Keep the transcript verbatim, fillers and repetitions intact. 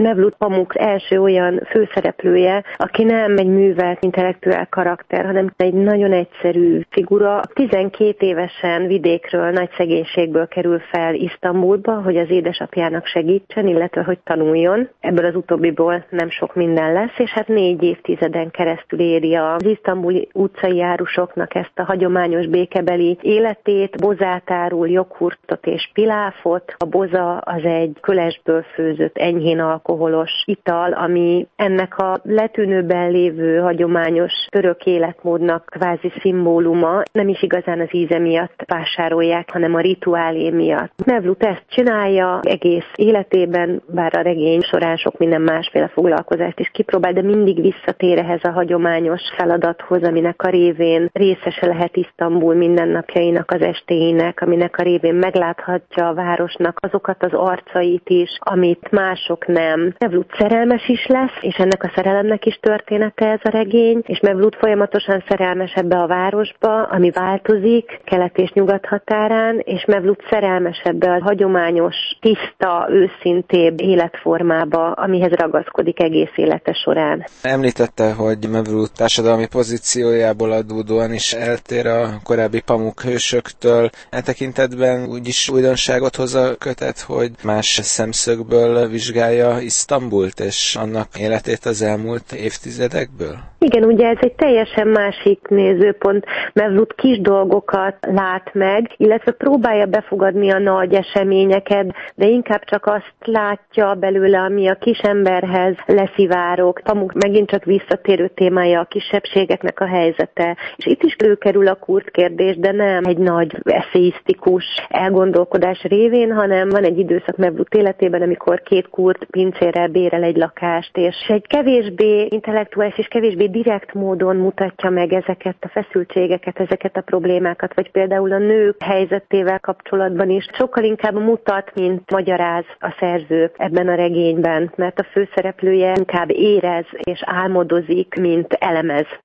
Mevlüt Pamuk első olyan főszereplője, aki nem egy művelt intellektuál karakter, hanem egy nagyon egyszerű figura. tizenkét évesen vidékről, nagy szegénységből kerül fel Isztambulba, hogy az édesapjának segítsen, illetve hogy tanuljon. Ebből az utóbbiból nem sok minden lesz, és hát négy évtizeden keresztül éri az isztambuli utcai járusoknak ezt a hagyományos békebeli életét. Bozát árul, joghurtot és piláfot. A boza az egy kölesből főzött, enyhén alkoholos ital, ami ennek a letűnőben lévő hagyományos török életmódnak kvázi szimbóluma. Nem is igazán az íze miatt vásárolják, hanem a rituálé miatt. Mevlüt ezt csinálja egész életében, bár a regény során sok minden másféle foglalkozást is kipróbál, de mindig visszatér ehhez a hagyományos feladathoz, aminek a révén részese lehet Isztambul mindennapjainak, az estéinek, aminek a révén megláthatja a városnak azokat az arcait is, amit mások nem. Mevlüt szerelmes is lesz, és ennek a szerelemnek is története ez a regény, és Mevlüt folyamatosan szerelmes ebbe a városba, ami változik kelet és nyugat határán, és Mevlüt szerelmes ebbe a hagyományos, tiszta, őszintébb életformába, amihez ragaszkodik egész élete során. Említette, hogy Mevlüt társadalmi pozíciójából adódóan is eltér a korábbi Pamuk hősöktől. E tekintetben úgyis újdonságot hoz a kötet, hogy más szemszögből vizsgálja Isztambult és annak életét az elmúlt évtizedekből? Igen, ugye ez egy teljesen másik nézőpont. Mevlüt kis dolgokat lát meg, illetve próbálja befogadni a nagy eseményeket, de inkább csak azt látja belőle, ami a kis emberhez leszivárog. Pamuk megint csak visszatérő témája a kisebbségeknek a helyzete. És itt is előkerül a kurd kérdés, de nem egy nagy eszeisztikus elgondolkodás révén, hanem van egy időszak Mevlüt életében, amikor két kurd pincérrel bérel egy lakást, és egy kevésbé intellektuális és kevésbé direkt módon mutatja meg ezeket a feszültségeket, ezeket a problémákat, vagy például a nők helyzetével kapcsolatban is sokkal inkább mutat, mint magyaráz a szerző ebben a regényben, mert a főszereplője inkább érez és álmodozik, mint elemez.